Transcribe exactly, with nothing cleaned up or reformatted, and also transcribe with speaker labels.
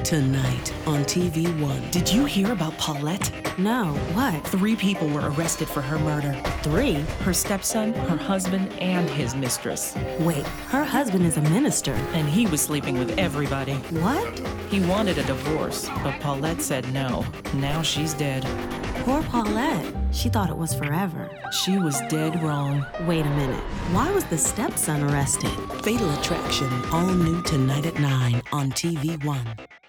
Speaker 1: Tonight on T V one.
Speaker 2: Did you hear about Paulette?
Speaker 3: No, what?
Speaker 2: Three people were arrested for her murder.
Speaker 3: Three?
Speaker 2: Her stepson, her husband, and his mistress.
Speaker 3: Wait, her husband is a minister.
Speaker 2: And he was sleeping with everybody.
Speaker 3: What?
Speaker 2: He wanted a divorce, but Paulette said no. Now she's dead.
Speaker 3: Poor Paulette. She thought it was forever.
Speaker 2: She was dead wrong.
Speaker 3: Wait a minute. Why was the stepson arrested?
Speaker 1: Fatal Attraction, all new tonight at nine on T V one.